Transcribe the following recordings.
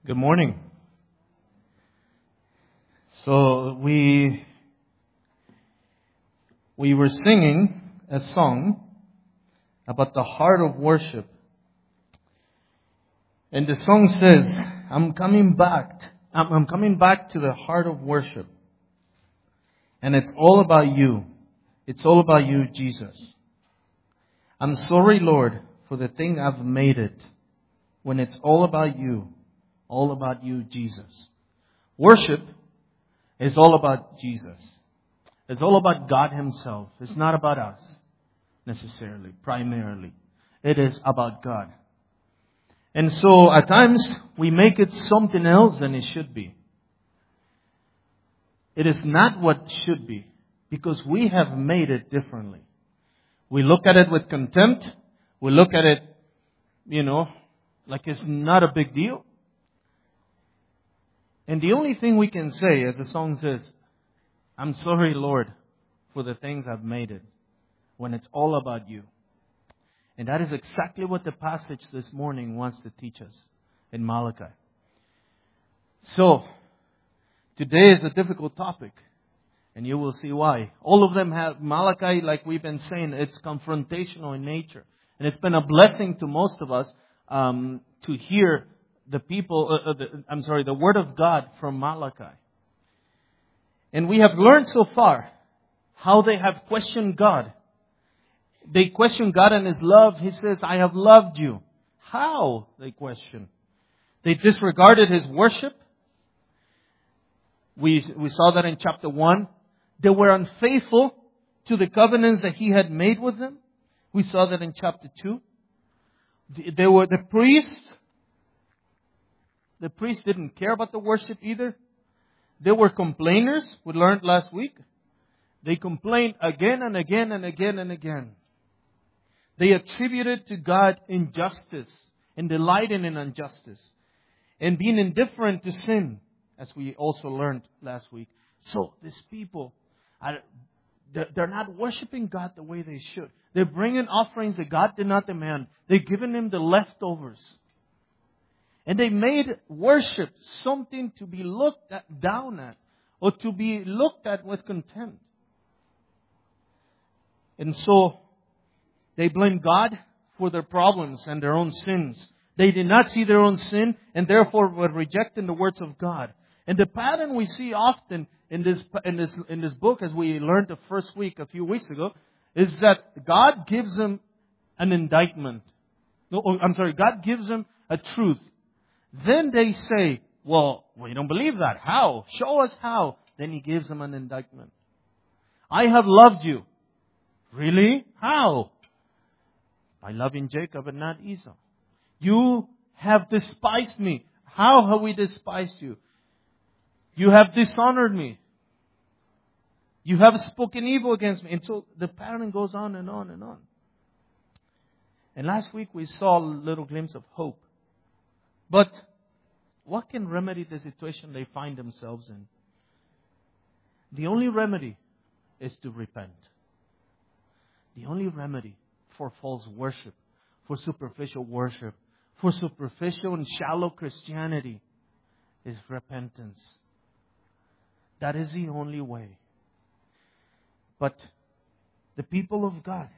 Good morning. So we were singing a song about the heart of worship. And the song says, I'm coming back to the heart of worship. And it's all about you. It's all about you, Jesus. I'm sorry, Lord, for the thing I've made it. When it's all about you Jesus. Worship is all about Jesus. It's all about God Himself. It's not about us, necessarily, primarily. It is about God. And so, at times, we make it something else than it should be. It is not what should be, because we have made it differently. We look at it with contempt. We look at it, like it's not a big deal. And the only thing we can say, as the song says, I'm sorry, Lord, for the things I've made it, when it's all about you. And that is exactly what the passage this morning wants to teach us in Malachi. So, today is a difficult topic, and you will see why. All of them have Malachi, like we've been saying, it's confrontational in nature. And it's been a blessing to most of us to hear the Word of God from Malachi. And we have learned so far how they have questioned God. They question God and His love. He says, I have loved you. How? They question. They disregarded His worship. We saw that in chapter 1. They were unfaithful to the covenants that He had made with them. We saw that in chapter 2. They were the priests. The priests didn't care about the worship either. They were complainers. We learned last week. They complained again and again and again and again. They attributed to God injustice and delighting in injustice and being indifferent to sin, as we also learned last week. So these people, they're not worshiping God the way they should. They're bringing offerings that God did not demand. They're giving Him the leftovers. And they made worship something to be looked down at, or to be looked at with contempt. And so, they blamed God for their problems and their own sins. They did not see their own sin, and therefore were rejecting the words of God. And the pattern we see often in this book, as we learned the first week a few weeks ago, is that God gives them an indictment. God gives them a truth. Then they say, well, we don't believe that. How? Show us how. Then He gives them an indictment. I have loved you. Really? How? By loving Jacob and not Esau. You have despised me. How have we despised you? You have dishonored me. You have spoken evil against me. And so the pattern goes on and on and on. And last week we saw a little glimpse of hope. But what can remedy the situation they find themselves in? The only remedy is to repent. The only remedy for false worship, for superficial worship, for superficial and shallow Christianity is repentance. That is the only way. But the people of God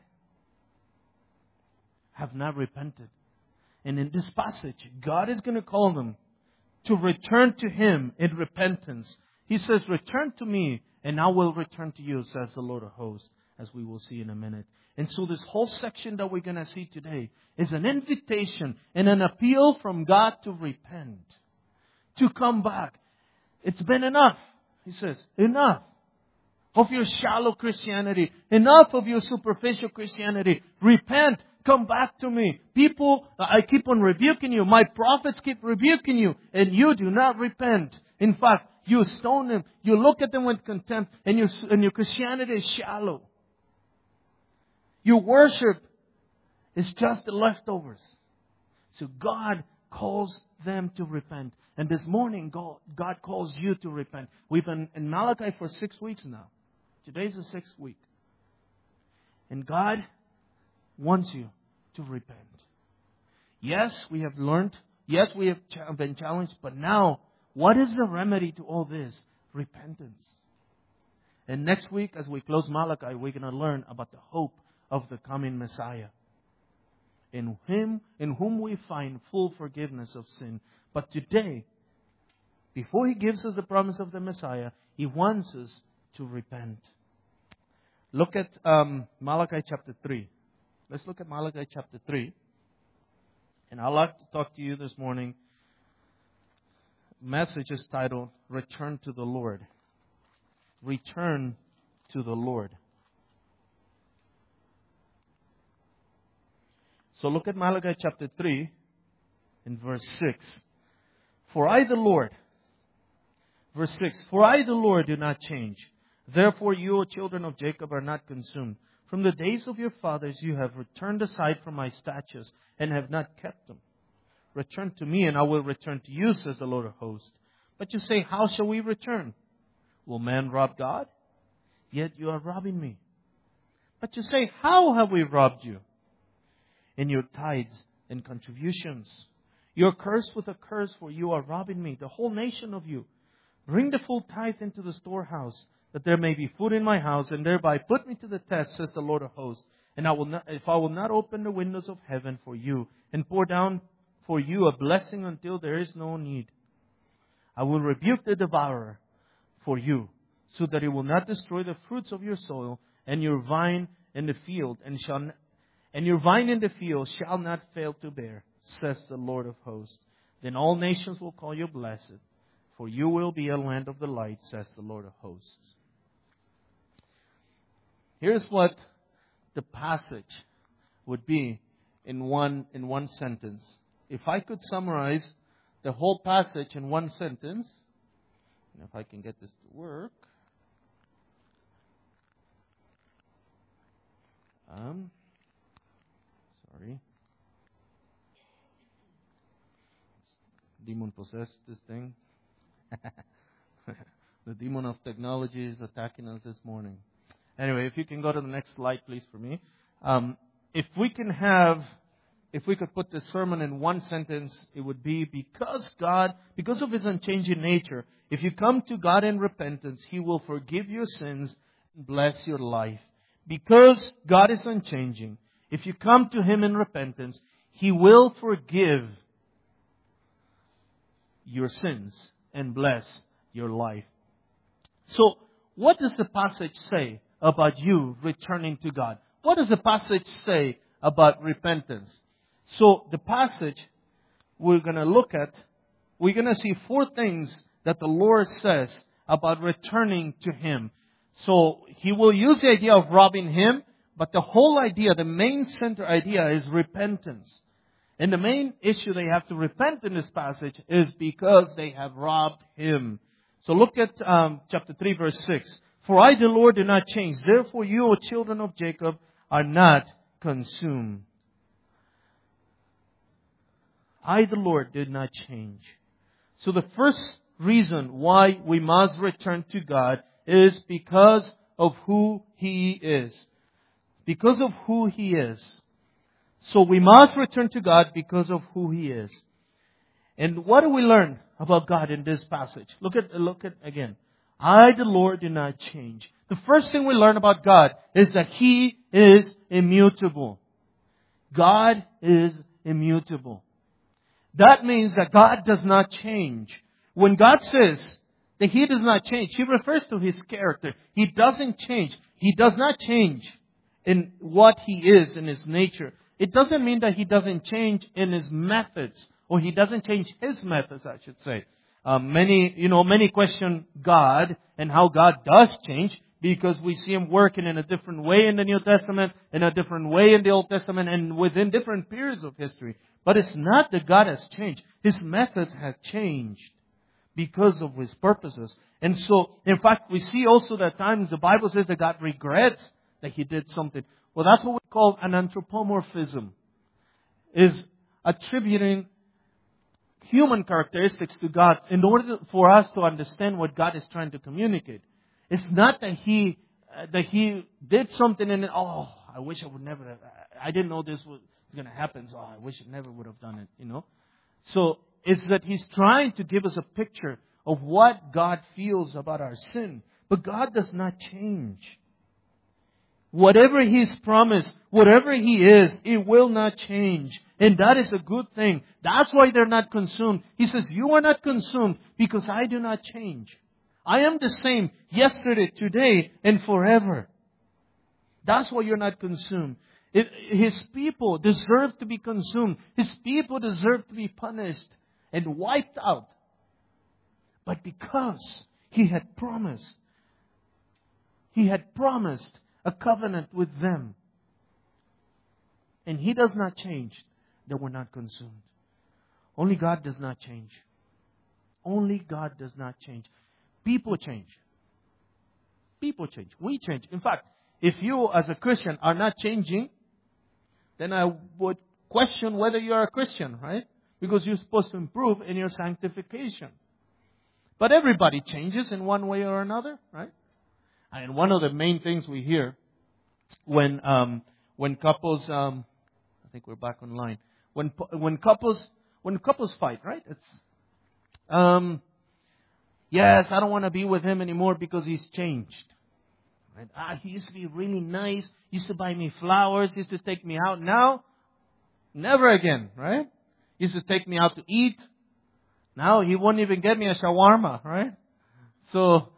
have not repented. And in this passage, God is going to call them to return to Him in repentance. He says, return to me and I will return to you, says the Lord of hosts, as we will see in a minute. And so this whole section that we're going to see today is an invitation and an appeal from God to repent, to come back. It's been enough, He says, enough of your shallow Christianity, enough of your superficial Christianity. Repent. Come back to me. People, I keep on rebuking you. My prophets keep rebuking you. And you do not repent. In fact, you stone them. You look at them with contempt. And your Christianity is shallow. Your worship is just the leftovers. So God calls them to repent. And this morning, God calls you to repent. We've been in Malachi for 6 weeks now. Today's the 6th week. And God wants you to repent. Yes, we have learned Yes, we have been challenged, but now, what is the remedy to all this? Repentance. And next week, as we close Malachi, we're going to learn about the hope of the coming Messiah. In whom we find full forgiveness of sin. But today, before He gives us the promise of the Messiah, He wants us to repent. Look at Malachi chapter 3. Let's look at Malachi chapter 3. And I'd like to talk to you this morning. Message is titled, Return to the Lord. Return to the Lord. So look at Malachi chapter 3 in verse 6. For I the Lord, verse 6, For I the Lord do not change. Therefore you, O children of Jacob, are not consumed. From the days of your fathers you have returned aside from my statutes and have not kept them. Return to me and I will return to you, says the Lord of hosts. But you say, how shall we return? Will man rob God? Yet you are robbing me. But you say, how have we robbed you? In your tithes and contributions. You are cursed with a curse, for you are robbing me, the whole nation of you. Bring the full tithe into the storehouse, that there may be food in my house, and thereby put me to the test, says the Lord of hosts. And if I will not open the windows of heaven for you, and pour down for you a blessing until there is no need, I will rebuke the devourer for you, so that he will not destroy the fruits of your soil, and your vine in the field, and your vine in the field shall not fail to bear, says the Lord of hosts. Then all nations will call you blessed, for you will be a land of delight, says the Lord of hosts. Here's what the passage would be in one sentence. If I could summarize the whole passage in one sentence, and if I can get this to work. Sorry. Demon possessed this thing. The demon of technology is attacking us this morning. Anyway, if you can go to the next slide, please, for me. If we could put this sermon in one sentence, it would be because of His unchanging nature, if you come to God in repentance, He will forgive your sins and bless your life. Because God is unchanging, if you come to Him in repentance, He will forgive your sins and bless your life. So, what does the passage say about you returning to God? What does the passage say about repentance? So, the passage we're going to see 4 things that the Lord says about returning to Him. So, He will use the idea of robbing Him, but the whole idea, the main center idea is repentance. And the main issue they have to repent in this passage is because they have robbed Him. So look at chapter 3, verse 6. For I, the Lord, do not change. Therefore you, O children of Jacob, are not consumed. I, the Lord, did not change. So the first reason why we must return to God is because of who He is. Because of who He is. So we must return to God because of who He is. And what do we learn about God in this passage? Look at again. I, the Lord, do not change. The first thing we learn about God is that He is immutable. God is immutable. That means that God does not change. When God says that He does not change, He refers to His character. He doesn't change. He does not change in what He is, in His nature. It doesn't mean that He doesn't change in His methods, or He doesn't change His methods, I should say. Many question God and how God does change because we see Him working in a different way in the New Testament, in a different way in the Old Testament, and within different periods of history. But it's not that God has changed. His methods have changed because of His purposes. And so, in fact, we see also that times the Bible says that God regrets that He did something. Well, that's what we call an anthropomorphism. Is attributing human characteristics to God in order for us to understand what God is trying to communicate. It's not that He did something and I wish I would never have, I didn't know this was going to happen, so I wish I never would have done it, So it's that He's trying to give us a picture of what God feels about our sin. But God does not change. Whatever He's promised, whatever He is, it will not change. And that is a good thing. That's why they're not consumed. He says, you are not consumed because I do not change. I am the same yesterday, today, and forever. That's why you're not consumed. His people deserve to be consumed. His people deserve to be punished and wiped out. But because He had promised a covenant with them, and He does not change, they were not consumed. Only God does not change. Only God does not change. People change. People change. We change. In fact, if you as a Christian are not changing, then I would question whether you are a Christian, right? Because you're supposed to improve in your sanctification. But everybody changes in one way or another, right? And one of the main things we hear when couples, I think we're back online. When couples fight, right? It's yes, I don't want to be with him anymore because he's changed. Right? He used to be really nice. Used to buy me flowers. Used to take me out. Now, never again, right? Used to take me out to eat. Now he won't even get me a shawarma, right? So,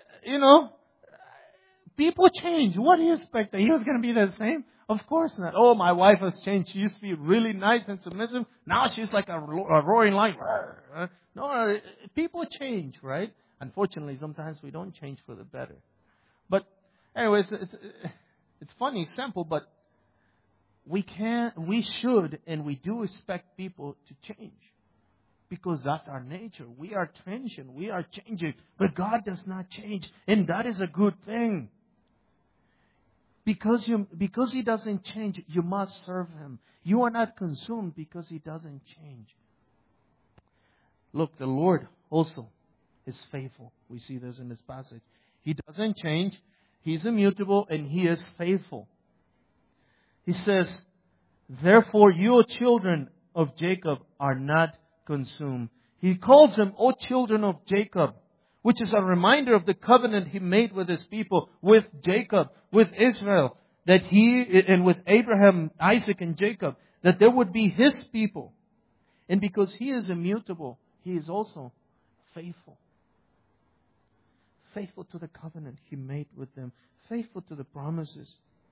people change. What do you expect? That he was going to be the same? Of course not. Oh, my wife has changed. She used to be really nice and submissive. Now she's like a roaring lion. No, people change, right? Unfortunately, sometimes we don't change for the better. But anyways, it's funny example, but we should, and we do expect people to change. Because that's our nature. We are transient. We are changing. But God does not change. And that is a good thing. Because He doesn't change, you must serve Him. You are not consumed because He doesn't change. Look, the Lord also is faithful. We see this in this passage. He doesn't change. He's immutable and He is faithful. He says, therefore you children of Jacob are not consumed. He calls them, O children of Jacob, which is a reminder of the covenant He made with His people, with Jacob, with Israel, that and with Abraham, Isaac, and Jacob, that there would be His people. And because He is immutable, He is also faithful. Faithful to the covenant He made with them. Faithful to the promises.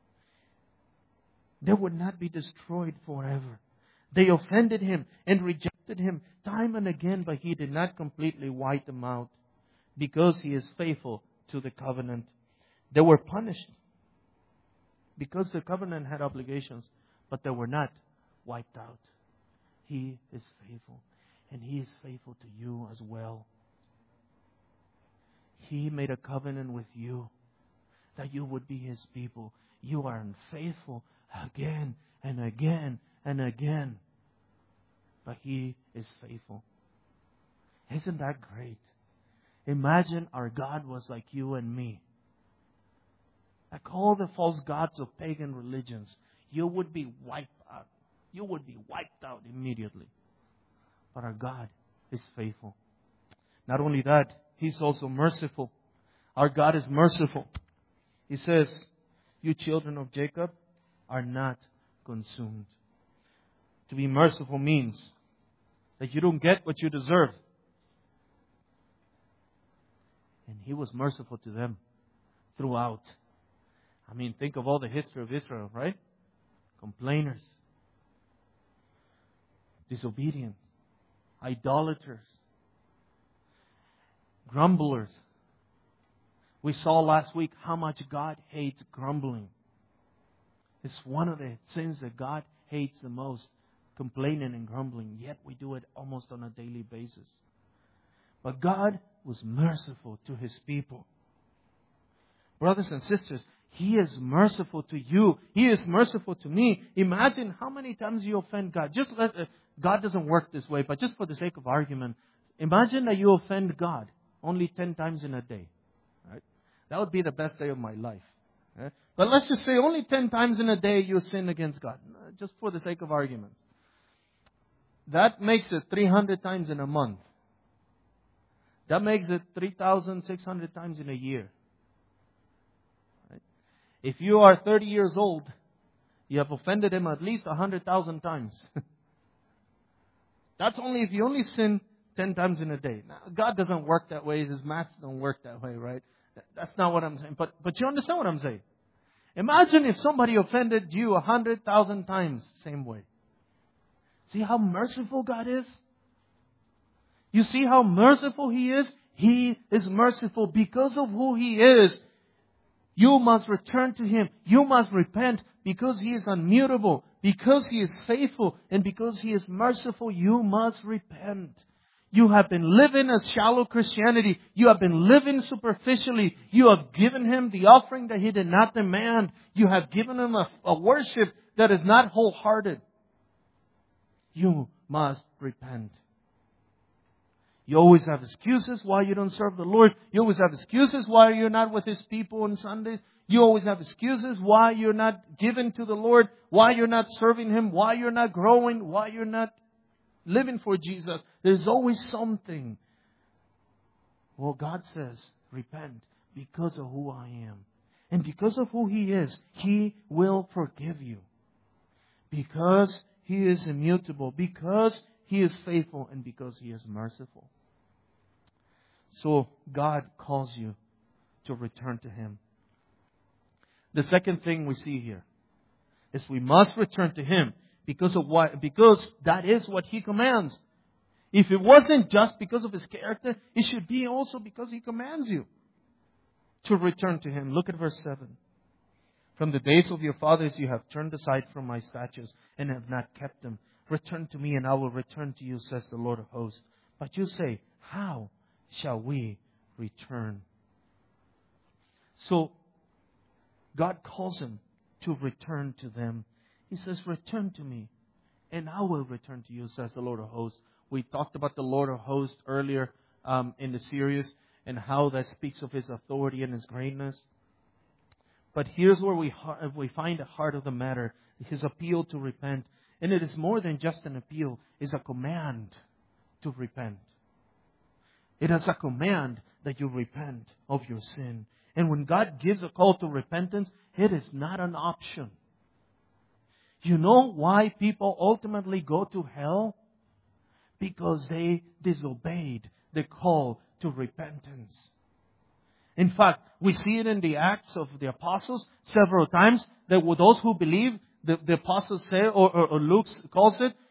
They would not be destroyed forever. They offended Him and rejected Him time and again, but He did not completely wipe them out because He is faithful to the covenant. They were punished because the covenant had obligations, but they were not wiped out. He is faithful, and He is faithful to you as well. He made a covenant with you that you would be His people. You are unfaithful again and again and again. But He is faithful. Isn't that great? Imagine our God was like you and me. Like all the false gods of pagan religions. You would be wiped out. You would be wiped out immediately. But our God is faithful. Not only that, He's also merciful. Our God is merciful. He says, you children of Jacob are not consumed. To be merciful means that you don't get what you deserve. And He was merciful to them throughout. I mean, think of all the history of Israel, right? Complainers, disobedient, idolaters, grumblers. We saw last week how much God hates grumbling. It's one of the sins that God hates the most, complaining and grumbling. Yet we do it almost on a daily basis. But God was merciful to His people. Brothers and sisters, He is merciful to you. He is merciful to me. Imagine how many times you offend God. God doesn't work this way, but just for the sake of argument, imagine that you offend God only 10 times in a day. Right? That would be the best day of my life. Right? But let's just say only 10 times in a day you sin against God, just for the sake of argument. that makes it 300 times in a month. That makes it 3,600 times in a year. Right? If you are 30 years old, you have offended Him at least 100,000 times. That's only if you only sin 10 times in a day. Now, God doesn't work that way. His maths don't work that way, right? That's not what I'm saying. But you understand what I'm saying. Imagine if somebody offended you 100,000 times, same way. See how merciful God is? You see how merciful He is? He is merciful because of who He is. You must return to Him. You must repent because He is immutable, because He is faithful, and because He is merciful. You must repent. You have been living a shallow Christianity. You have been living superficially. You have given Him the offering that He did not demand. You have given Him a worship that is not wholehearted. You must repent. You always have excuses why you don't serve the Lord. You always have excuses why you're not with His people on Sundays. You always have excuses why you're not giving to the Lord, why you're not serving Him, why you're not growing, why you're not living for Jesus. There's always something. Well, God says, repent because of who I am. And because of who He is, He will forgive you. Because He is immutable, because He is faithful, and because He is merciful. So God calls you to return to Him. The second thing we see here is we must return to Him because of what? Because that is what He commands. If it wasn't just because of His character, it should be also because He commands you to return to Him. Look at verse 7. From the days of your fathers you have turned aside from my statutes and have not kept them. Return to me and I will return to you, says the Lord of hosts. But you say, how shall we return? So, God calls him to return to them. He says, return to me and I will return to you, says the Lord of hosts. We talked about the Lord of hosts earlier in the series and how that speaks of His authority and His greatness. But here's where we find the heart of the matter, His appeal to repent. And it is more than just an appeal. It's a command to repent. It is a command that you repent of your sin. And when God gives a call to repentance, it is not an option. You know why people ultimately go to hell? Because they disobeyed the call to repentance. In fact, we see it in the Acts of the Apostles several times that with those who believe, the Apostles say, or Luke calls it,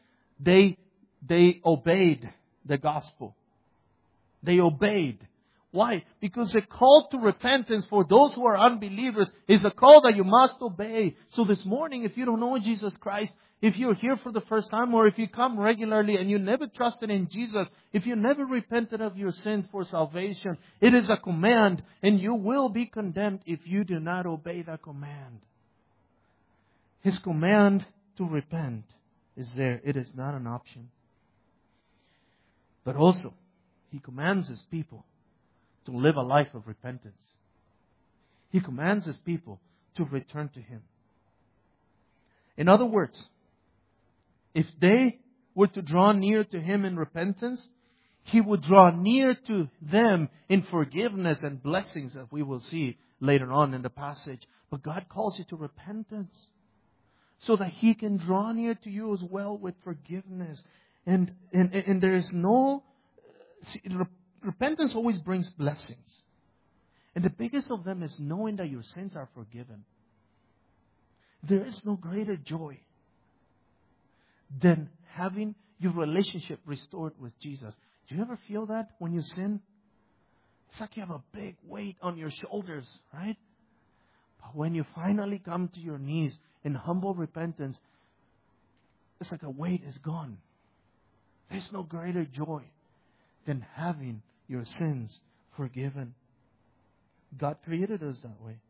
they obeyed the gospel. They obeyed. Why? Because the call to repentance for those who are unbelievers is a call that you must obey. So this morning, if you don't know Jesus Christ, if you're here for the first time, or if you come regularly and you never trusted in Jesus, if you never repented of your sins for salvation, it is a command, and you will be condemned if you do not obey that command. His command to repent is there. It is not an option. But also, He commands His people to live a life of repentance. He commands His people to return to Him. In other words, if they were to draw near to Him in repentance, He would draw near to them in forgiveness and blessings, that we will see later on in the passage. But God calls you to repentance so that He can draw near to you as well with forgiveness. And there is no... See, repentance always brings blessings. And the biggest of them is knowing that your sins are forgiven. There is no greater joy than having your relationship restored with Jesus. Do you ever feel that when you sin? It's like you have a big weight on your shoulders, right? But when you finally come to your knees in humble repentance, it's like a weight is gone. There's no greater joy than having your sins forgiven. God created us that way.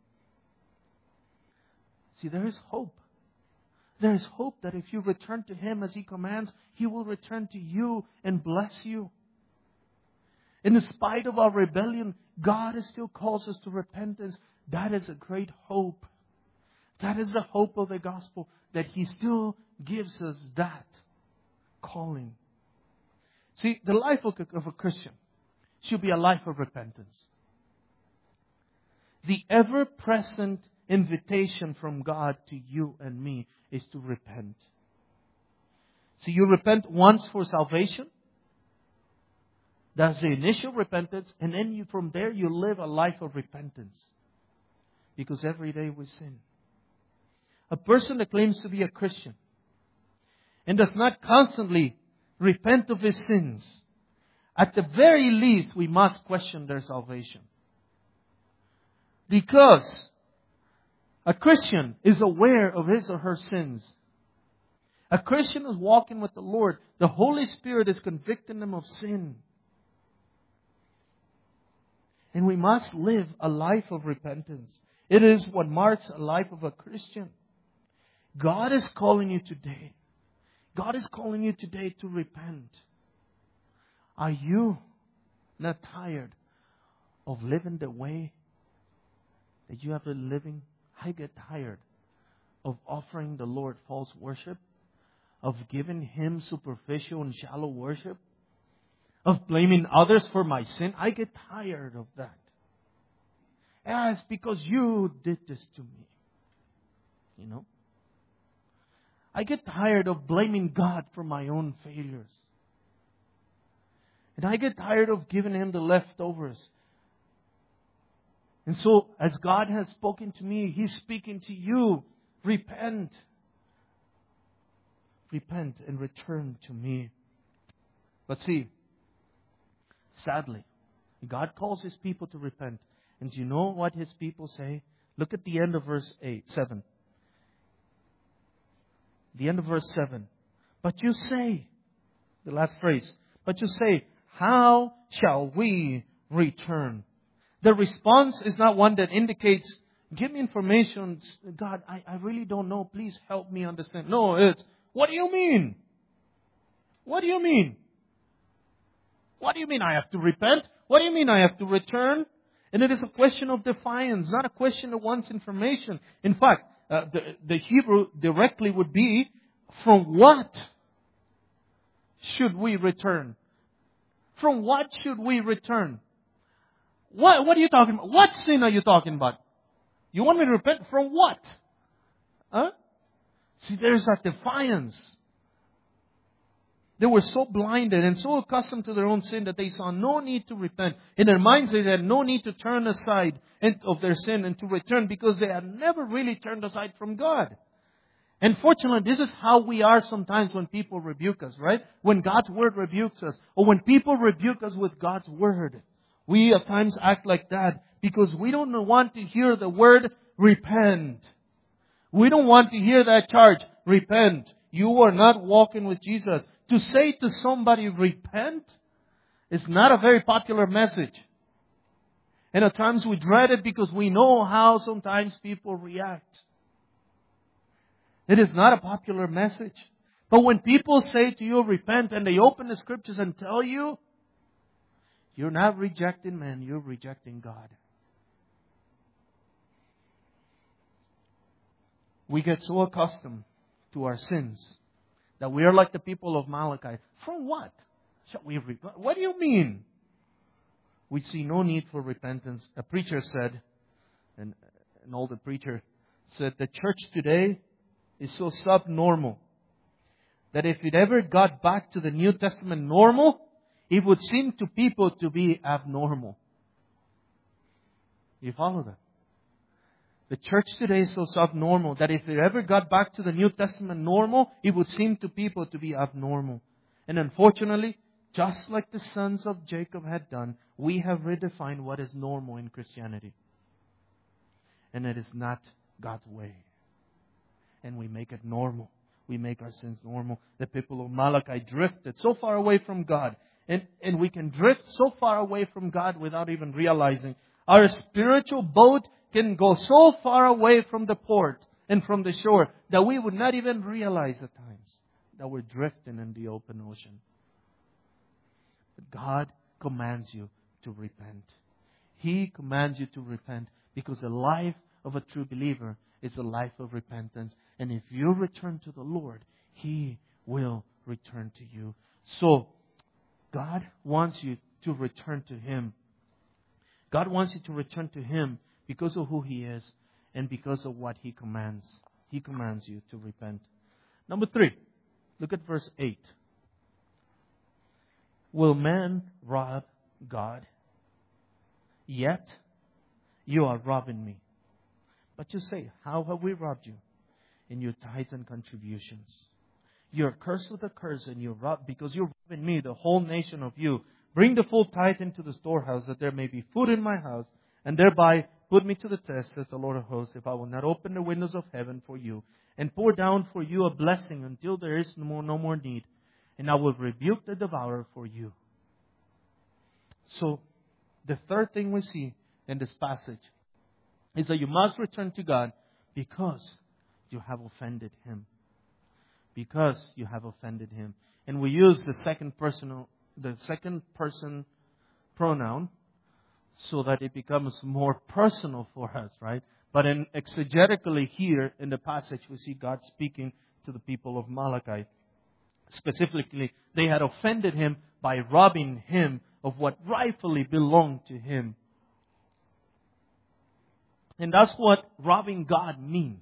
See, there is hope. There is hope that if you return to Him as He commands, He will return to you and bless you. In spite of our rebellion, God still calls us to repentance. That is a great hope. That is the hope of the gospel, that He still gives us that calling See, the life of a Christian should be a life of repentance. The ever-present invitation from God to you and me is to repent. So you repent once for salvation. That's the initial repentance. And then from there you live a life of repentance. Because every day we sin. A person that claims to be a Christian and does not constantly repent of his sins, at the very least we must question their salvation. Because a Christian is aware of his or her sins. A Christian is walking with the Lord. The Holy Spirit is convicting them of sin. And we must live a life of repentance. It is what marks a life of a Christian. God is calling you today. God is calling you today to repent. Are you not tired of living the way that you have been living? I get tired of offering the Lord false worship, of giving Him superficial and shallow worship, of blaming others for my sin. I get tired of that. Yeah, it's because you did this to me. You know? I get tired of blaming God for my own failures. And I get tired of giving Him the leftovers. And so, as God has spoken to me, He's speaking to you. Repent. Repent and return to me. But see, sadly, God calls His people to repent. And do you know what His people say? Look at the end of verse 7. The end of verse 7. But you say, the last phrase, but you say, how shall we return? The response is not one that indicates, give me information. God, I really don't know. Please help me understand. No, it's, what do you mean? What do you mean? What do you mean I have to repent? What do you mean I have to return? And it is a question of defiance, not a question that wants information. In fact, the Hebrew directly would be, from what should we return? From what should we return? What are you talking about? What sin are you talking about? You want me to repent from what? Huh? See, there's that defiance. They were so blinded and so accustomed to their own sin that they saw no need to repent. In their minds, they had no need to turn aside of their sin and to return because they had never really turned aside from God. And fortunately, this is how we are sometimes when people rebuke us, right? When God's Word rebukes us, or when people rebuke us with God's Word. We at times act like that because we don't want to hear the word repent. We don't want to hear that charge, repent. You are not walking with Jesus. To say to somebody, repent, is not a very popular message. And at times we dread it because we know how sometimes people react. It is not a popular message. But when people say to you, repent, and they open the Scriptures and tell you, you're not rejecting man, you're rejecting God. We get so accustomed to our sins that we are like the people of Malachi. From what shall we repent? What do you mean? We see no need for repentance. A preacher said, an older preacher said, the church today is so subnormal that if it ever got back to the New Testament normal, it would seem to people to be abnormal. You follow that? The church today is so subnormal that if it ever got back to the New Testament normal, it would seem to people to be abnormal. And unfortunately, just like the sons of Jacob had done, we have redefined what is normal in Christianity. And it is not God's way. And we make it normal. We make our sins normal. The people of Malachi drifted so far away from God. And we can drift so far away from God without even realizing. Our spiritual boat can go so far away from the port and from the shore that we would not even realize at times that we're drifting in the open ocean. But God commands you to repent. He commands you to repent because the life of a true believer is a life of repentance. And if you return to the Lord, He will return to you. So, God wants you to return to Him. God wants you to return to Him because of who He is and because of what He commands. He commands you to repent. Number 3, look at verse 8. Will man rob God? Yet you are robbing me. But you say, how have we robbed you? In your tithes and contributions. You're cursed with a curse, and you're robbed because you're robbing me, the whole nation of you. Bring the full tithe into the storehouse, that there may be food in my house, and thereby put me to the test, says the Lord of hosts, if I will not open the windows of heaven for you, and pour down for you a blessing until there is no more need, and I will rebuke the devourer for you. So, the third thing we see in this passage is that you must return to God because you have offended Him. Because you have offended Him. And we use the second person pronoun so that it becomes more personal for us, right? But exegetically here in the passage, we see God speaking to the people of Malachi. Specifically, they had offended Him by robbing Him of what rightfully belonged to Him. And that's what robbing God means.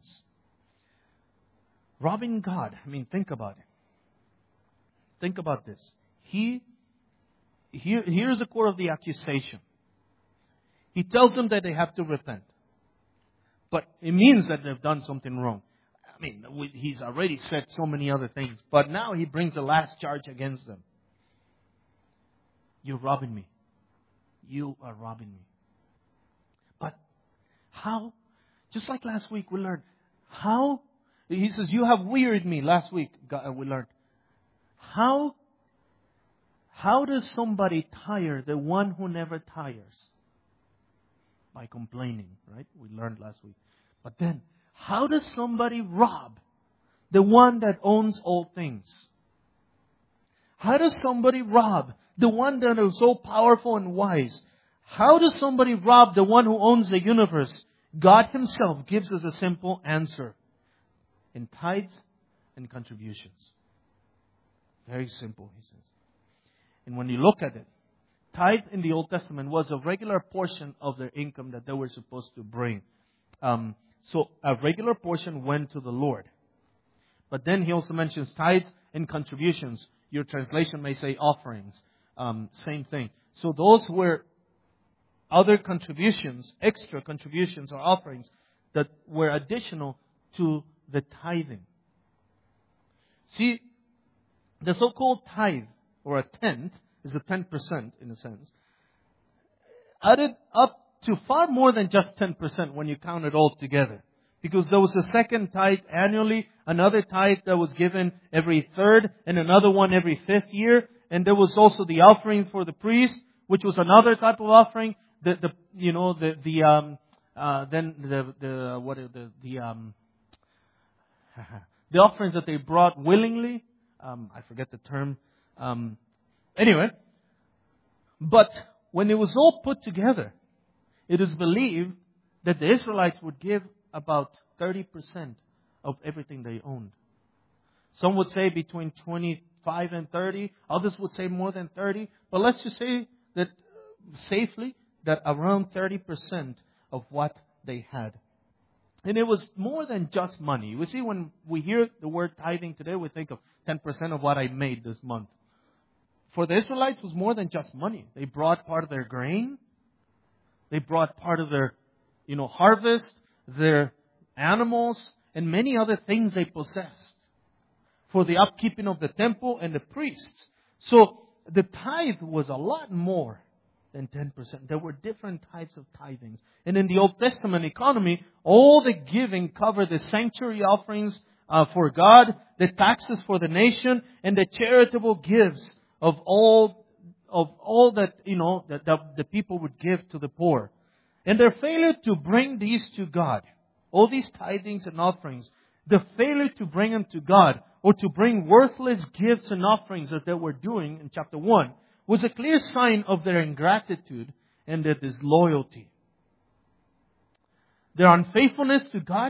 Robbing God. I mean, think about it. Think about this. Here's the core of the accusation. He tells them that they have to repent. But it means that they've done something wrong. I mean, he's already said so many other things. But now he brings the last charge against them. You're robbing me. You are robbing me. But how? Just like last week we learned. How? He says, you have wearied me. Last week we learned. How does somebody tire the one who never tires? By complaining, right? We learned last week. But then, how does somebody rob the one that owns all things? How does somebody rob the one that is so powerful and wise? How does somebody rob the one who owns the universe? God Himself gives us a simple answer. In tithes and contributions. Very simple, He says. And when you look at it, tithe in the Old Testament was a regular portion of their income that they were supposed to bring. So a regular portion went to the Lord. But then He also mentions tithes and contributions. Your translation may say offerings. Same thing. So those were other contributions, extra contributions or offerings that were additional to the tithing. See, the so-called tithe, or a tenth, is a 10% in a sense, added up to far more than just 10% when you count it all together. Because there was a second tithe annually, another tithe that was given every third, and another one every fifth year. And there was also the offerings for the priest, which was another type of offering. The offerings that they brought willingly. I forget the term. Anyway. But when it was all put together, it is believed that the Israelites would give about 30% of everything they owned. Some would say between 25 and 30. Others would say more than 30. But let's just say that safely that around 30% of what they had. And it was more than just money. We see when we hear the word tithing today, we think of 10% of what I made this month. For the Israelites, it was more than just money. They brought part of their grain. They brought part of their, harvest, their animals, and many other things they possessed for the upkeeping of the temple and the priests. So the tithe was a lot more than 10%. There were different types of tithings. And in the Old Testament economy, all the giving covered the sanctuary offerings for God, the taxes for the nation, and the charitable gifts of all that, that the people would give to the poor. And their failure to bring these to God, all these tithings and offerings, the failure to bring them to God, or to bring worthless gifts and offerings that they were doing in chapter 1, was a clear sign of their ingratitude and their disloyalty. Their unfaithfulness to God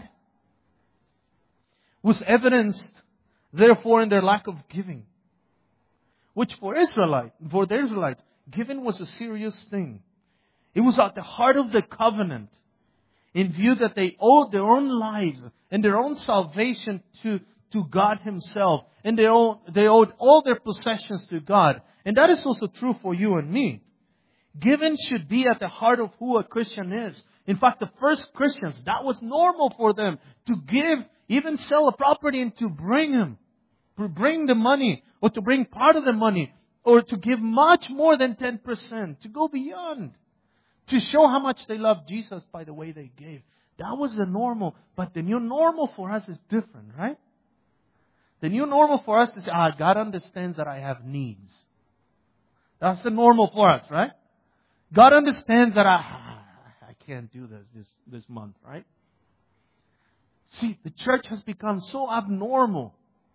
was evidenced, therefore, in their lack of giving. which for the Israelites, giving was a serious thing. It was at the heart of the covenant, in view that they owed their own lives and their own salvation to God Himself. And they owed all their possessions to God. And that is also true for you and me. Giving should be at the heart of who a Christian is. In fact, the first Christians, that was normal for them to give, even sell a property and to bring the money, or to bring part of the money, or to give much more than 10%, to go beyond, to show how much they love Jesus by the way they gave. That was the normal. But the new normal for us is different, right? The new normal for us is, God understands that I have needs. That's the normal for us, right? God understands that I can't do this month, right? See, the church has become so abnormal,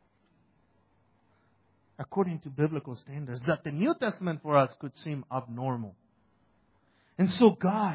according to biblical standards, that the New Testament for us could seem abnormal. And so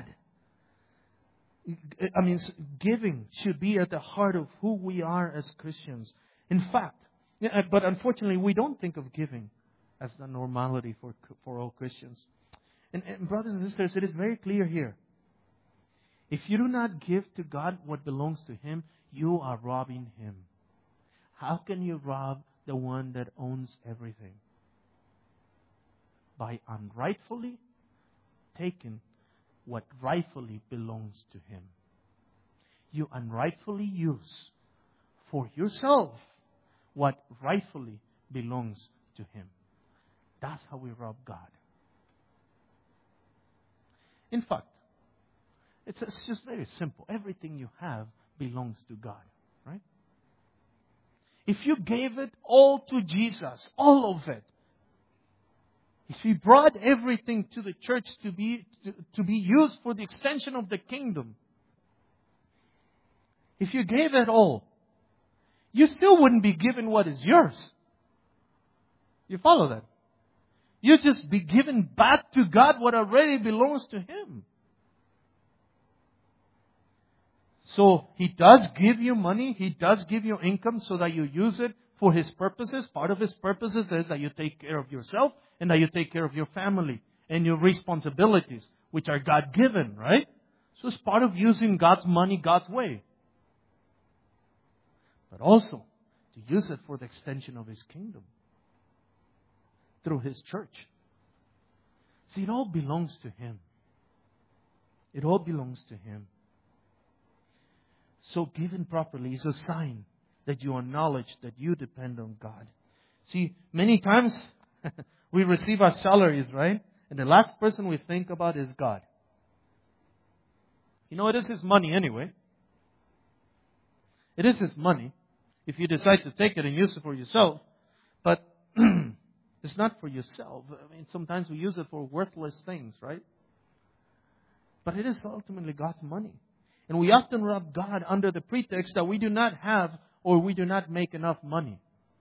giving should be at the heart of who we are as Christians. In fact, but unfortunately, we don't think of giving as the normality for all Christians. And brothers and sisters, it is very clear here. If you do not give to God what belongs to Him, you are robbing Him. How can you rob the one that owns everything? By unrightfully taking what rightfully belongs to Him. You unrightfully use for yourself what rightfully belongs to Him. That's how we rob God. In fact, it's just very simple. Everything you have belongs to God, right? If you gave it all to Jesus, all of it, if He brought everything to the church to be used for the extension of the kingdom, if you gave it all, you still wouldn't be given what is yours. You follow that? You just be given back to God what already belongs to Him. So He does give you money. He does give you income so that you use it for His purposes. Part of His purposes is that you take care of yourself and that you take care of your family and your responsibilities, which are God-given, right? So it's part of using God's money God's way. But also to use it for the extension of His kingdom through His church. See, it all belongs to Him. It all belongs to Him. So giving properly is a sign that you acknowledge that you depend on God. See, many times we receive our salaries, right? And the last person we think about is God. You know, it is His money anyway. It is His money. If you decide to take it and use it for yourself. But it's not for yourself. I mean, sometimes we use it for worthless things, right? But it is ultimately God's money. And we often rob God under the pretext that we do not have or we do not make enough money.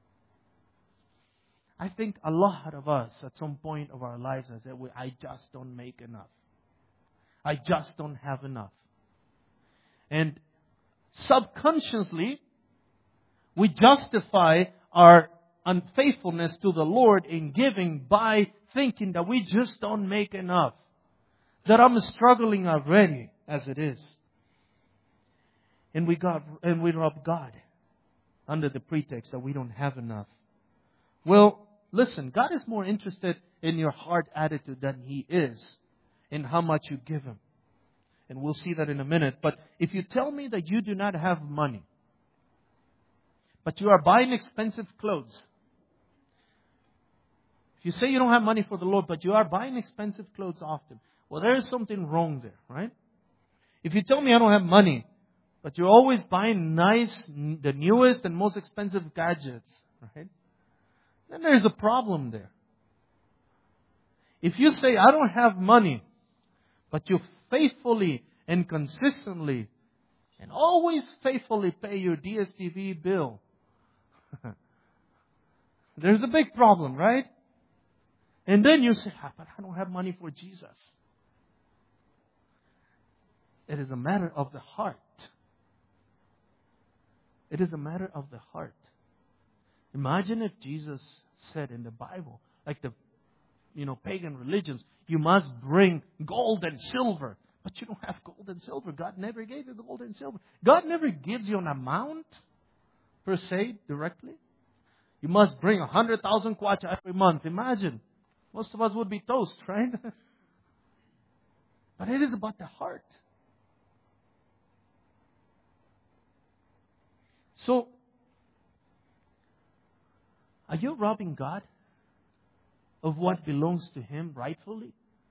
I think a lot of us at some point of our lives have said, I just don't make enough. I just don't have enough. And subconsciously, we justify our unfaithfulness to the Lord in giving by thinking that we just don't make enough. That I'm struggling already as it is. And we rob God under the pretext that we don't have enough. Well, listen, God is more interested in your heart attitude than He is in how much you give Him. And we'll see that in a minute. But if you tell me that you do not have money, but you are buying expensive clothes. If you say you don't have money for the Lord, but you are buying expensive clothes often, well, there is something wrong there, right? If you tell me I don't have money, but you're always buying the newest and most expensive gadgets, right? Then there's a problem there. If you say I don't have money, but you faithfully and consistently and always faithfully pay your DSTV bill, there's a big problem, right? And then you say, but I don't have money for Jesus. It is a matter of the heart. It is a matter of the heart. Imagine if Jesus said in the Bible, like the, pagan religions. You must bring gold and silver. But you don't have gold and silver. God never gave you gold and silver. God never gives you an amount, per se, directly. You must bring 100,000 kwacha every month. Imagine. Most of us would be toast, right? But it is about the heart. So, are you robbing God of what belongs to Him rightfully?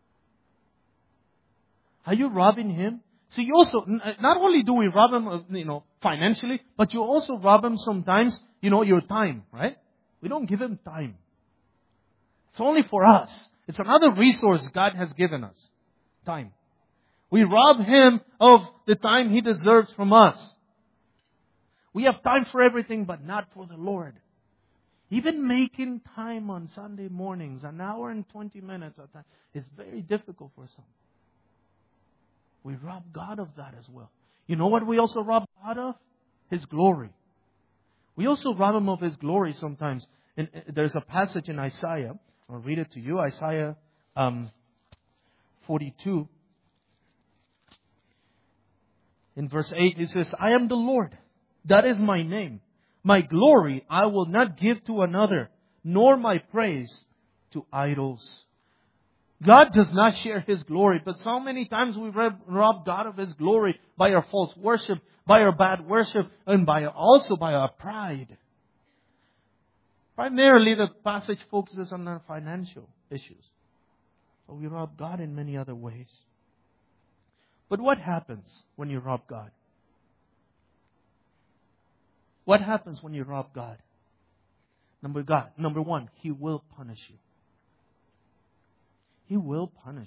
Are you robbing Him? So you also, not only do we rob Him of, financially, but you also rob Him sometimes, your time, right? We don't give Him time. It's only for us. It's another resource God has given us. Time. We rob Him of the time He deserves from us. We have time for everything, but not for the Lord. Even making time on Sunday mornings, an hour and 20 minutes at a time, is very difficult for some. We rob God of that as well. You know what we also rob God of? His glory. We also rob Him of His glory sometimes. And there's a passage in Isaiah. I'll read it to you. Isaiah 42. In verse 8, it says, I am the Lord. That is my name. My glory I will not give to another, nor my praise to idols. God does not share His glory, but so many times we rob God of His glory by our false worship, by our bad worship, and also by our pride. Primarily, the passage focuses on our financial issues. But we rob God in many other ways. But what happens when you rob God? What happens when you rob God? Number one, He will punish you. He will punish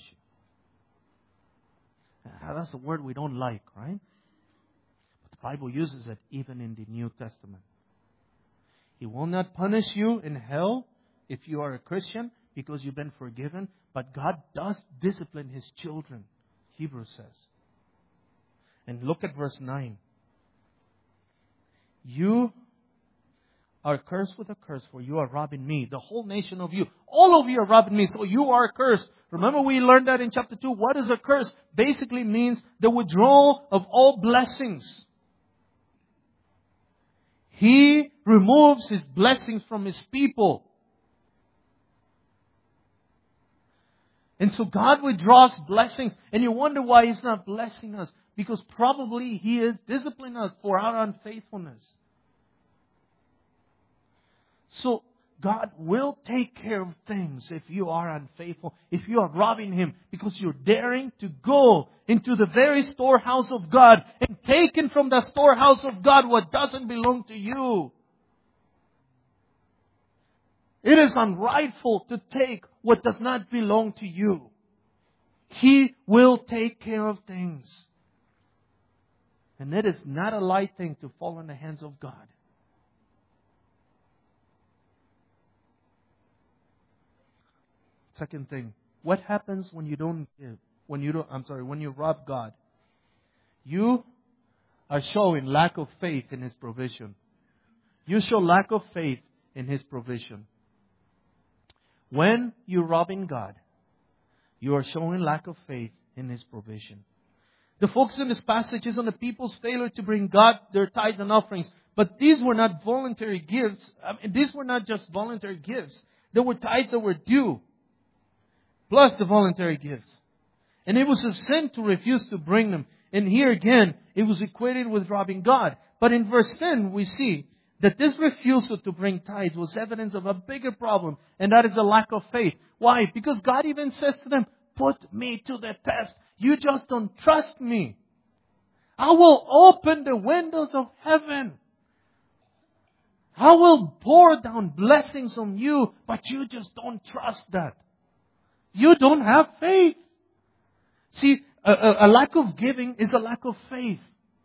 you. That's a word we don't like, right? But the Bible uses it even in the New Testament. He will not punish you in hell if you are a Christian because you've been forgiven. But God does discipline His children, Hebrews says. And look at verse 9. You are cursed with a curse, for you are robbing me. The whole nation of you. All of you are robbing me, so you are cursed. Remember we learned that in chapter 2. What is a curse? Basically means the withdrawal of all blessings. He removes His blessings from His people. And so God withdraws blessings. And you wonder why He's not blessing us. Because probably He is disciplining us for our unfaithfulness. So God will take care of things if you are unfaithful, if you are robbing Him, because you're daring to go into the very storehouse of God and taking from the storehouse of God what doesn't belong to you. It is unrightful to take what does not belong to you. He will take care of things. And it is not a light thing to fall in the hands of God. Second thing, what happens when you don't give? When you rob God? You are showing lack of faith in His provision. You show lack of faith in His provision. When you're robbing God, you are showing lack of faith in His provision. The focus in this passage is on the people's failure to bring God their tithes and offerings. But these were not voluntary gifts. These were not just voluntary gifts. There were tithes that were due, plus the voluntary gifts. And it was a sin to refuse to bring them. And here again, it was equated with robbing God. But in verse 10, we see that this refusal to bring tithes was evidence of a bigger problem. And that is a lack of faith. Why? Because God even says to them, put me to the test. You just don't trust me. I will open the windows of heaven. I will pour down blessings on you, but you just don't trust that. You don't have faith. See, a lack of giving is a lack of faith.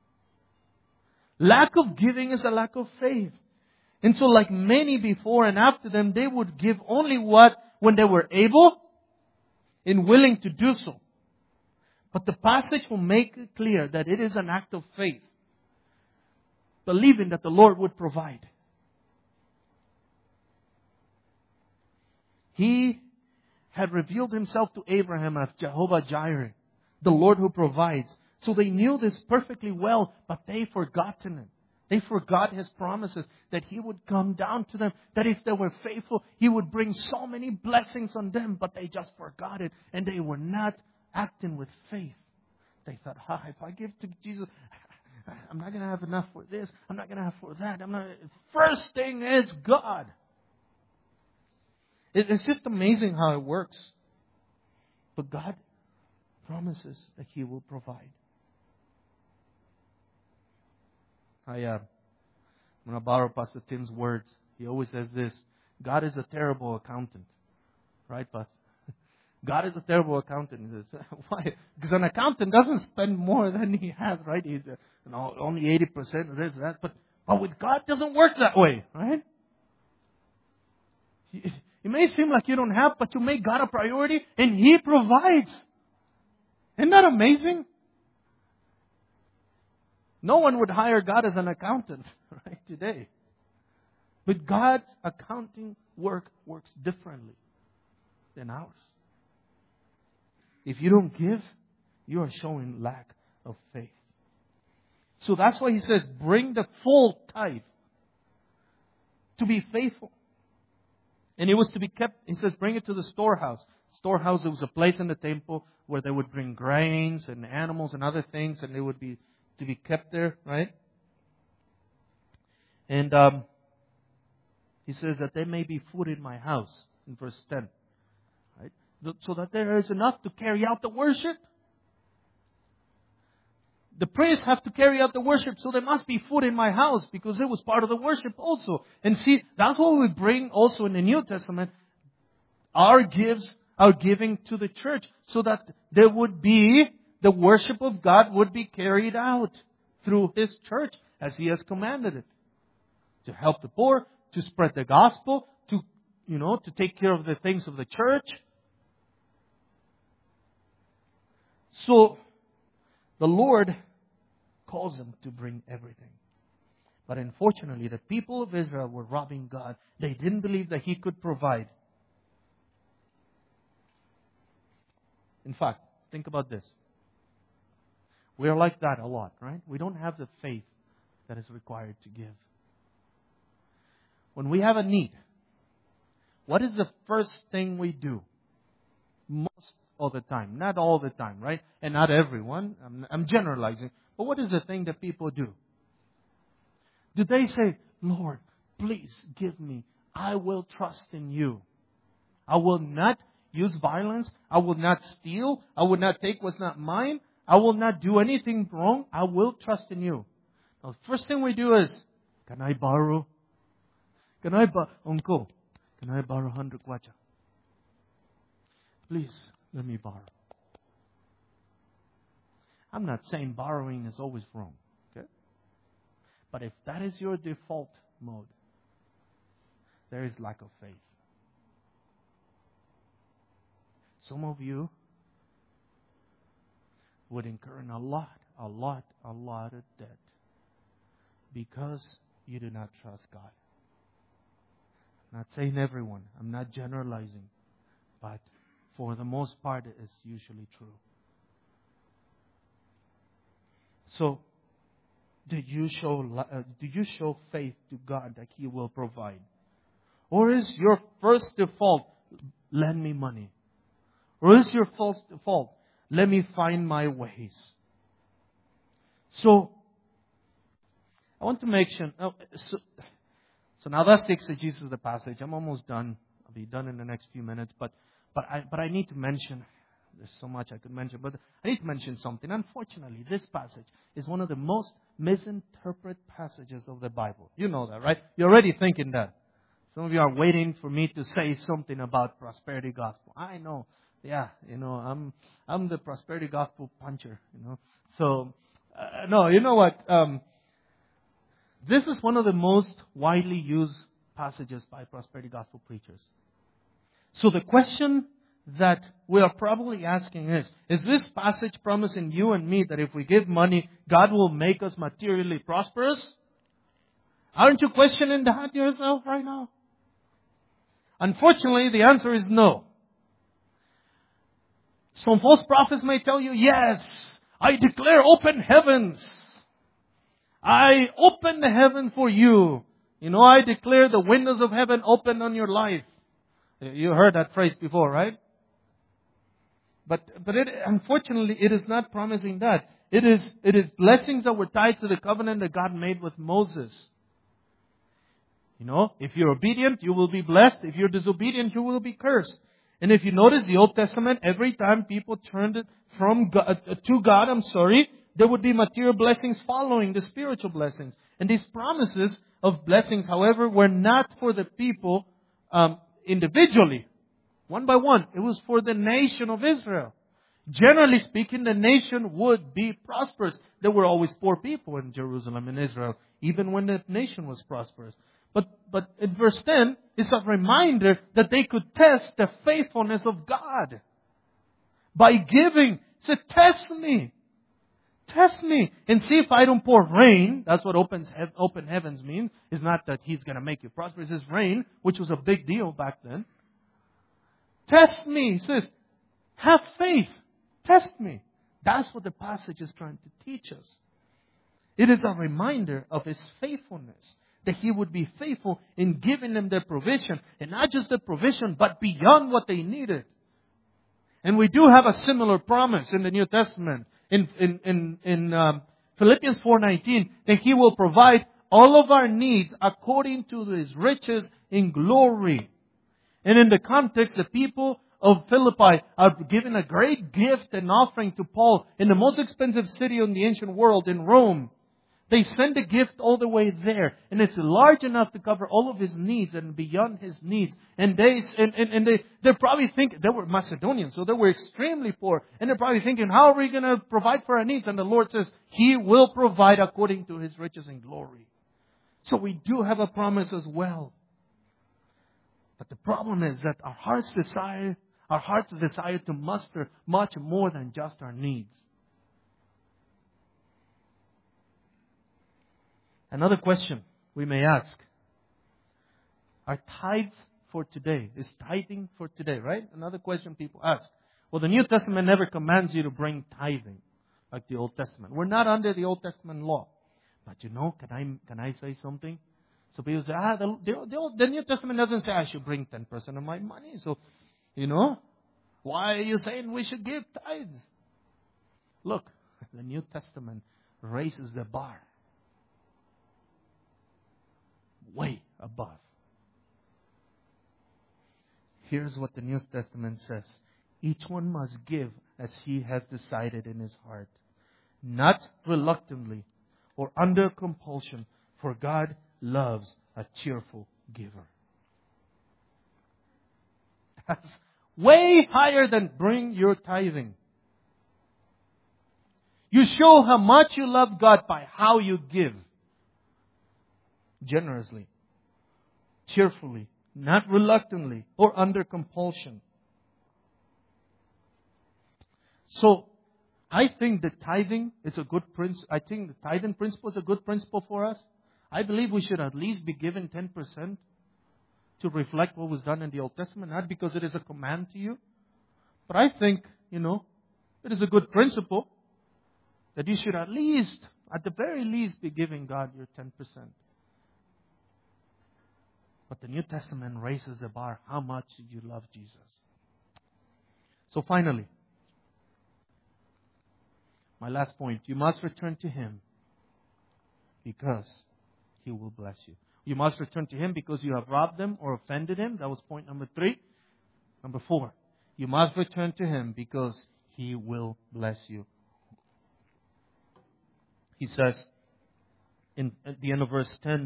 Lack of giving is a lack of faith. And so like many before and after them, they would give only when they were able and willing to do so. But the passage will make it clear that it is an act of faith, believing that the Lord would provide. He had revealed Himself to Abraham as Jehovah Jireh, the Lord who provides. So they knew this perfectly well, but they forgotten it. They forgot His promises that He would come down to them, that if they were faithful, He would bring so many blessings on them, but they just forgot it, and they were not acting with faith. They thought, if I give to Jesus, I'm not going to have enough for this, I'm not going to have for that. First thing is God. It's just amazing how it works. But God promises that He will provide. I'm going to borrow Pastor Tim's words. He always says this: God is a terrible accountant. Right, Pastor? God is a terrible accountant. He says, why? Because an accountant doesn't spend more than he has, right? He's only 80% of this, that. But with God, it doesn't work that way, right? It may seem like you don't have, but you make God a priority and He provides. Isn't that amazing? No one would hire God as an accountant, right, today. But God's accounting works differently than ours. If you don't give, you are showing lack of faith. So that's why He says, bring the full tithe to be faithful. And it was to be kept, He says, bring it to the storehouse. Storehouse, it was a place in the temple where they would bring grains and animals and other things, and they would be to be kept there, right? And He says that there may be food in my house, in verse 10. Right? So that there is enough to carry out the worship. The priests have to carry out the worship, so there must be food in my house, because it was part of the worship also. And see, that's what we bring also in the New Testament. Our giving to the church, so that there would be, the worship of God would be carried out through His church as He has commanded it. To help the poor, to spread the gospel, to take care of the things of the church. So, the Lord calls them to bring everything. But unfortunately, the people of Israel were robbing God. They didn't believe that He could provide. In fact, think about this. We are like that a lot, right? We don't have the faith that is required to give. When we have a need, what is the first thing we do? Most of the time. Not all the time, right? And not everyone. I'm generalizing. But what is the thing that people do? Do they say, Lord, please give me. I will trust in You. I will not use violence. I will not steal. I will not take what's not mine. I will not do anything wrong. I will trust in You. Now, the first thing we do is, can I borrow? Uncle, can I borrow 100 kwacha? Please, let me borrow. I'm not saying borrowing is always wrong. Okay? But if that is your default mode, there is lack of faith. Some of you would incur in a lot of debt because you do not trust God. I'm not saying everyone. I'm not generalizing. But for the most part, it is usually true. So, do you show faith to God that He will provide? Or is your first default, lend me money? Or is your first default, let me find my ways? So, I want to make sure. So now that's the exegesis of the passage. I'm almost done. I'll be done in the next few minutes. But I need to mention. There's so much I could mention, but I need to mention something. Unfortunately, this passage is one of the most misinterpreted passages of the Bible. You know that, right? You're already thinking that. Some of you are waiting for me to say something about prosperity gospel. I know. Yeah, I'm the prosperity gospel puncher, So, no, you know what? This is one of the most widely used passages by prosperity gospel preachers. So the question that we are probably asking is this passage promising you and me that if we give money, God will make us materially prosperous? Aren't you questioning that yourself right now? Unfortunately, the answer is no. Some false prophets may tell you, yes, I declare open heavens. I open the heaven for you. You know, I declare the windows of heaven open on your life. You heard that phrase before, right? But unfortunately, it is not promising that. It is blessings that were tied to the covenant that God made with Moses. You know, if you're obedient, you will be blessed. If you're disobedient, you will be cursed. And if you notice the Old Testament, every time people turned it from God, to God, there would be material blessings following the spiritual blessings. And these promises of blessings, however, were not for the people individually, one by one. It was for the nation of Israel. Generally speaking, the nation would be prosperous. There were always poor people in Jerusalem and Israel, even when the nation was prosperous. But in verse 10, it's a reminder that they could test the faithfulness of God by giving. Say, test me. Test me and see if I don't pour rain. That's what open heavens means. It's not that He's going to make you prosperous. It's rain, which was a big deal back then. Test me. He says, have faith. Test me. That's what the passage is trying to teach us. It is a reminder of His faithfulness. That He would be faithful in giving them their provision. And not just the provision, but beyond what they needed. And we do have a similar promise in the New Testament. In Philippians 4:19, that He will provide all of our needs according to His riches in glory. And in the context, the people of Philippi are giving a great gift and offering to Paul in the most expensive city in the ancient world, in Rome. They send a gift all the way there, and it's large enough to cover all of his needs and beyond his needs. And they're probably thinking, they were Macedonians, so they were extremely poor, and they're probably thinking, how are we going to provide for our needs? And the Lord says, He will provide according to His riches and glory. So we do have a promise as well. But the problem is that our hearts desire to muster much more than just our needs. Another question we may ask. Are tithes for today? Is tithing for today, right? Another question people ask. Well, the New Testament never commands you to bring tithing like the Old Testament. We're not under the Old Testament law. But you know, can I say something? So people say, the New Testament doesn't say I should bring 10% of my money. So, you know, why are you saying we should give tithes? Look, the New Testament raises the bar. Way above. Here's what the New Testament says. Each one must give as he has decided in his heart, not reluctantly or under compulsion, for God loves a cheerful giver. That's way higher than bring your tithing. You show how much you love God by how you give. Generously, cheerfully, not reluctantly or under compulsion. So, I think that tithing is a good principle. I think the tithing principle is a good principle for us. I believe we should at least be given 10% to reflect what was done in the Old Testament, not because it is a command to you, but I think, it is a good principle that you should at the very least, be giving God your 10%. But the New Testament raises the bar. How much do you love Jesus? So finally, my last point. You must return to Him because He will bless you. You must return to Him because you have robbed Him or offended Him. That was point number 3. Number 4. You must return to Him because He will bless you. He says at the end of verse 10,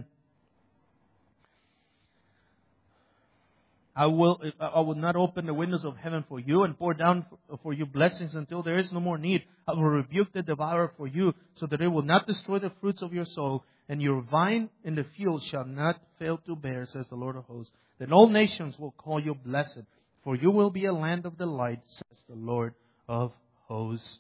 I will not open the windows of heaven for you and pour down for you blessings until there is no more need. I will rebuke the devourer for you so that it will not destroy the fruits of your soul, and your vine in the field shall not fail to bear, says the Lord of hosts. Then all nations will call you blessed, for you will be a land of delight, says the Lord of hosts.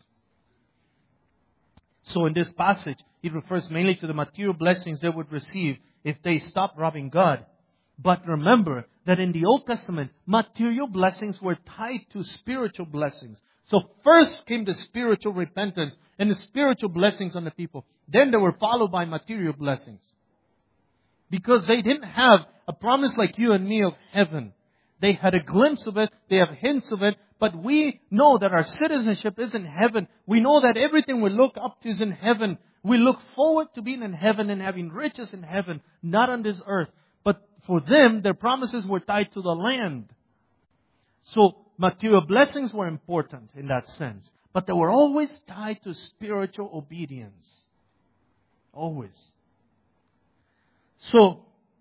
So in this passage, it refers mainly to the material blessings they would receive if they stopped robbing God. But remember that in the Old Testament, material blessings were tied to spiritual blessings. So first came the spiritual repentance and the spiritual blessings on the people. Then they were followed by material blessings. Because they didn't have a promise like you and me of heaven. They had a glimpse of it. They have hints of it. But we know that our citizenship is in heaven. We know that everything we look up to is in heaven. We look forward to being in heaven and having riches in heaven, not on this earth. But for them, their promises were tied to the land. So material blessings were important in that sense. But they were always tied to spiritual obedience. Always. So,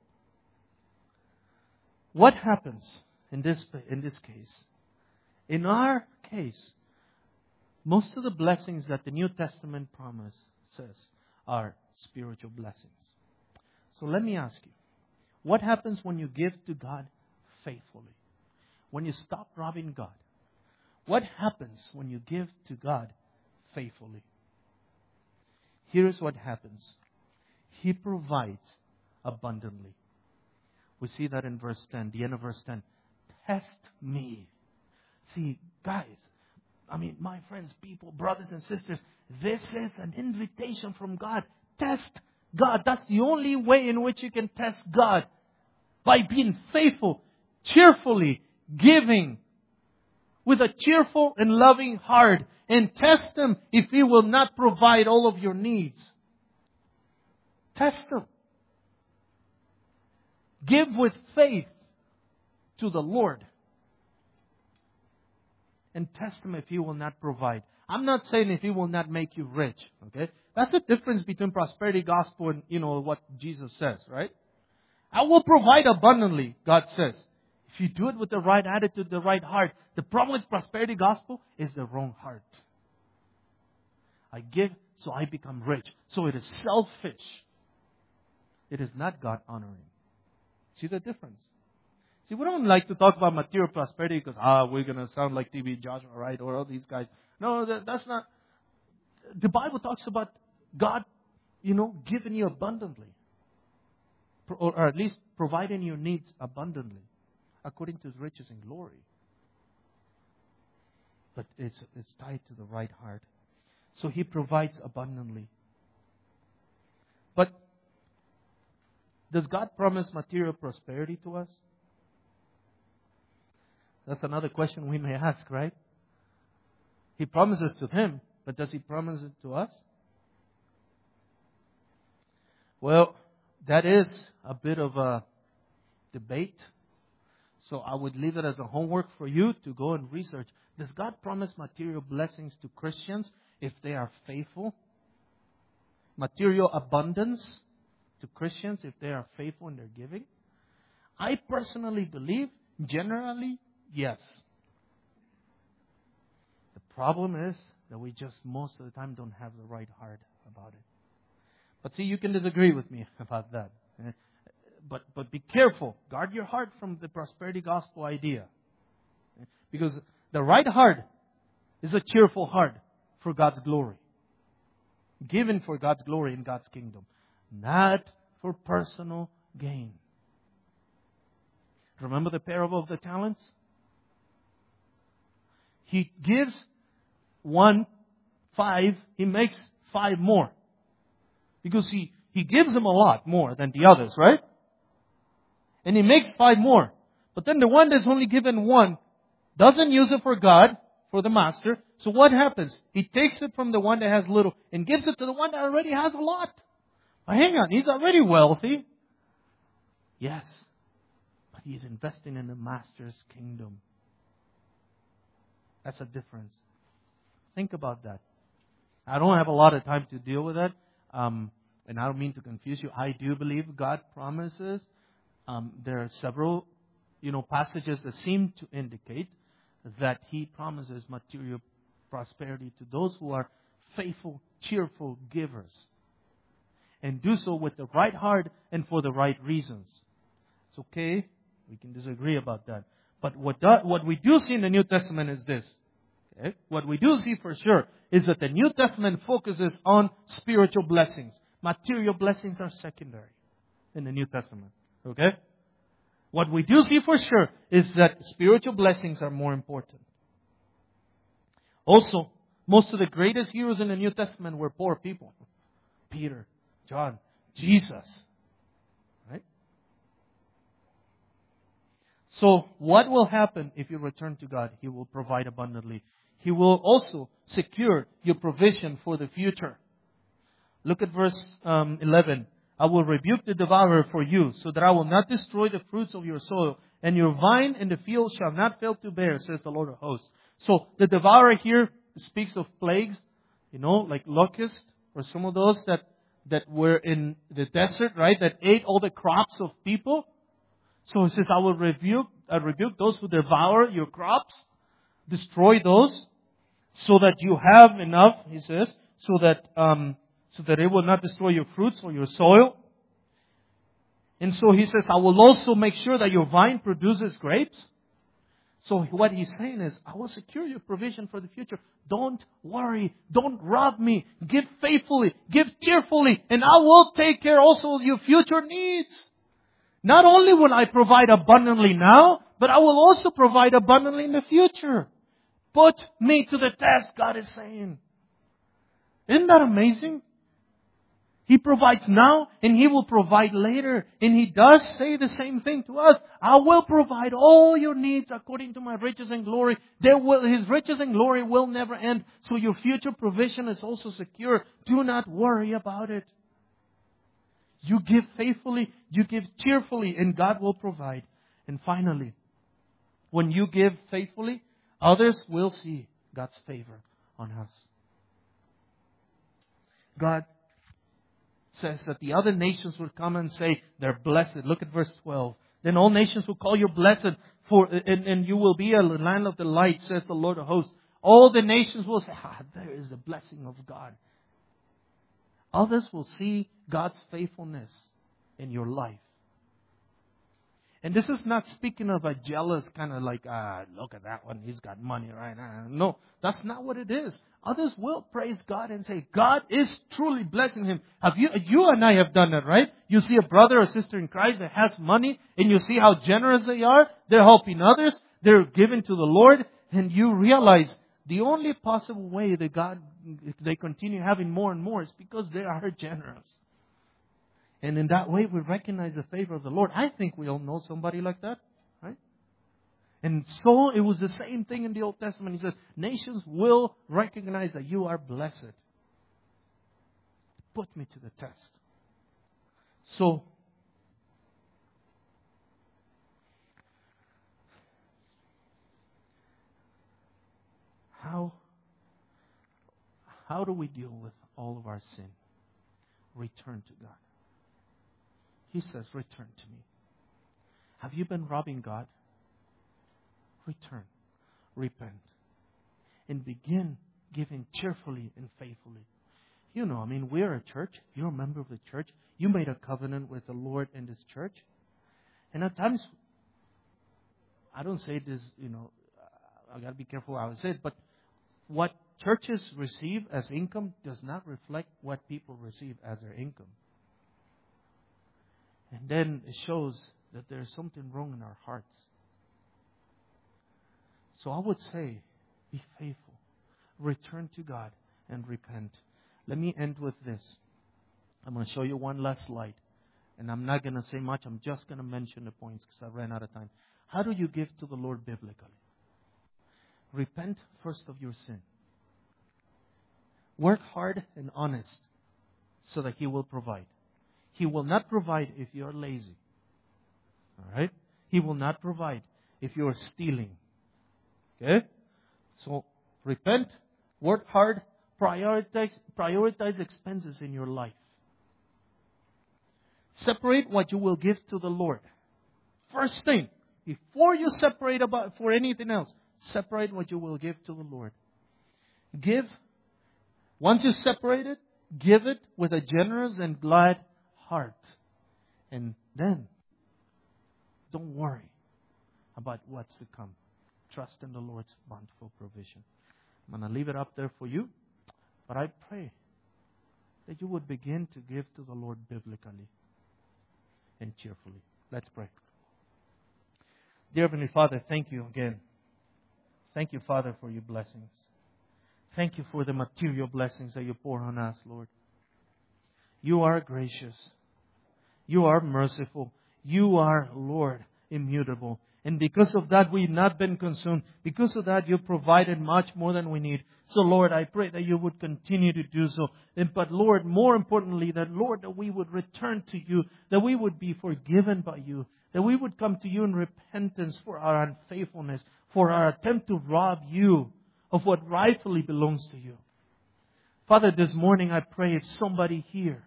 what happens in this case? In our case, most of the blessings that the New Testament promises are spiritual blessings. So let me ask you, what happens when you give to God faithfully? When you stop robbing God? What happens when you give to God faithfully? Here's what happens. He provides abundantly. We see that in verse 10, the end of verse 10. Test me. See, guys, my friends, people, brothers and sisters, this is an invitation from God. Test God. That's the only way in which you can test God. By being faithful, cheerfully giving, with a cheerful and loving heart. And test Him if He will not provide all of your needs. Test Him. Give with faith to the Lord. And test Him if He will not provide. I'm not saying if He will not make you rich. Okay? That's the difference between prosperity gospel and, what Jesus says, right? I will provide abundantly, God says. If you do it with the right attitude, the right heart. The problem with prosperity gospel is the wrong heart. I give so I become rich. So it is selfish. It is not God honoring. See the difference? See, we don't like to talk about material prosperity because, we're going to sound like T.B. Joshua, right? Or all these guys. No, that's not. The Bible talks about God, giving you abundantly. Or at least providing your needs abundantly. According to His riches and glory. But it's tied to the right heart. So He provides abundantly. But does God promise material prosperity to us? That's another question we may ask, right? He promises to Him, but does He promise it to us? Well, that is a bit of a debate. So I would leave it as a homework for you to go and research. Does God promise material blessings to Christians if they are faithful? Material abundance to Christians if they are faithful in their giving? I personally believe, generally, yes. The problem is that we just most of the time don't have the right heart about it. But see, you can disagree with me about that. But be careful. Guard your heart from the prosperity gospel idea. Because the right heart is a cheerful heart for God's glory. Given for God's glory in God's kingdom. Not for personal gain. Remember the parable of the talents? He gives 5, he makes 5 more. Because he gives them a lot more than the others, right? And he makes 5 more. But then the one that's only given 1 doesn't use it for God, for the master. So what happens? He takes it from the one that has little and gives it to the one that already has a lot. But hang on, he's already wealthy. Yes. But he's investing in the master's kingdom. That's a difference. Think about that. I don't have a lot of time to deal with that. And I don't mean to confuse you. I do believe God promises. There are several, passages that seem to indicate that He promises material prosperity to those who are faithful, cheerful givers. And do so with the right heart and for the right reasons. It's okay. We can disagree about that. But what we do see in the New Testament is this. Okay? What we do see for sure is that the New Testament focuses on spiritual blessings. Material blessings are secondary in the New Testament. Okay? What we do see for sure is that spiritual blessings are more important. Also, most of the greatest heroes in the New Testament were poor people. Peter, John, Jesus. Right? So, what will happen if you return to God? He will provide abundantly. He will also secure your provision for the future. Look at verse 11. I will rebuke the devourer for you, so that I will not destroy the fruits of your soil, and your vine in the field shall not fail to bear, says the Lord of hosts. So the devourer here speaks of plagues, like locusts, or some of those that were in the desert, right, that ate all the crops of people. So he says, I will rebuke those who devour your crops, destroy those, so that you have enough, he says, so that it will not destroy your fruits or your soil. And so he says, I will also make sure that your vine produces grapes. So what he's saying is, I will secure your provision for the future. Don't worry. Don't rob me. Give faithfully. Give cheerfully. And I will take care also of your future needs. Not only will I provide abundantly now, but I will also provide abundantly in the future. Put me to the test, God is saying. Isn't that amazing? He provides now and He will provide later. And He does say the same thing to us. I will provide all your needs according to my riches and glory. His riches and glory will never end. So your future provision is also secure. Do not worry about it. You give faithfully, you give cheerfully, and God will provide. And finally, when you give faithfully, others will see God's favor on us. God says that the other nations would come and say they're blessed. Look at verse 12. Then all nations will call you blessed, and you will be a land of delight, says the Lord of hosts. All the nations will say, there is the blessing of God. Others will see God's faithfulness in your life. And this is not speaking of a jealous kind of like, look at that one, he's got money, right? No, that's not what it is. Others will praise God and say, God is truly blessing him. You and I have done that, right? You see a brother or sister in Christ that has money, and you see how generous they are. They're helping others. They're giving to the Lord. And you realize the only possible way that they continue having more and more is because they are generous. And in that way, we recognize the favor of the Lord. I think we all know somebody like that, right? And so it was the same thing in the Old Testament. He says, nations will recognize that you are blessed. Put me to the test. So, how do we deal with all of our sin? Return to God. He says, return to me. Have you been robbing God? Return. Repent. And begin giving cheerfully and faithfully. We're a church. You're a member of the church. You made a covenant with the Lord in this church. And at times, I don't say this, I got to be careful how I say it, but what churches receive as income does not reflect what people receive as their income. And then it shows that there's something wrong in our hearts. So I would say, be faithful. Return to God and repent. Let me end with this. I'm going to show you one last slide. And I'm not going to say much. I'm just going to mention the points because I ran out of time. How do you give to the Lord biblically? Repent first of your sin. Work hard and honest so that He will provide. He will not provide if you are lazy. All right? He will not provide if you are stealing. Okay? So, repent, work hard, prioritize expenses in your life. Separate what you will give to the Lord. First thing, before you separate for anything else, separate what you will give to the Lord. Give. Once you separate it, give it with a generous and glad heart. And then, don't worry about what's to come. Trust in the Lord's bountiful provision. I'm going to leave it up there for you. But I pray that you would begin to give to the Lord biblically and cheerfully. Let's pray. Dear Heavenly Father, thank you again. Thank you, Father, for your blessings. Thank you for the material blessings that you pour on us, Lord. You are gracious. You are merciful. You are, Lord, immutable. And because of that, we've not been consumed. Because of that, you've provided much more than we need. So, Lord, I pray that you would continue to do so. But, Lord, more importantly, that, Lord, that we would return to you, that we would be forgiven by you, that we would come to you in repentance for our unfaithfulness, for our attempt to rob you of what rightfully belongs to you. Father, this morning I pray if somebody here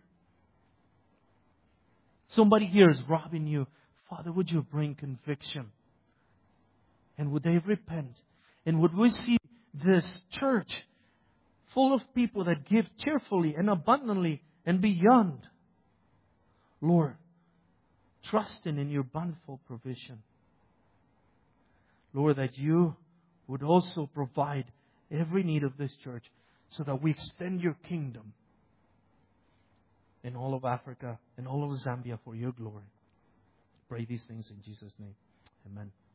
is robbing you, Father, would you bring conviction? And would they repent? And would we see this church full of people that give cheerfully and abundantly and beyond? Lord, trusting in your bountiful provision. Lord, that you would also provide every need of this church so that we extend your kingdom in all of Africa and all of Zambia for your glory. Pray these things in Jesus' name. Amen.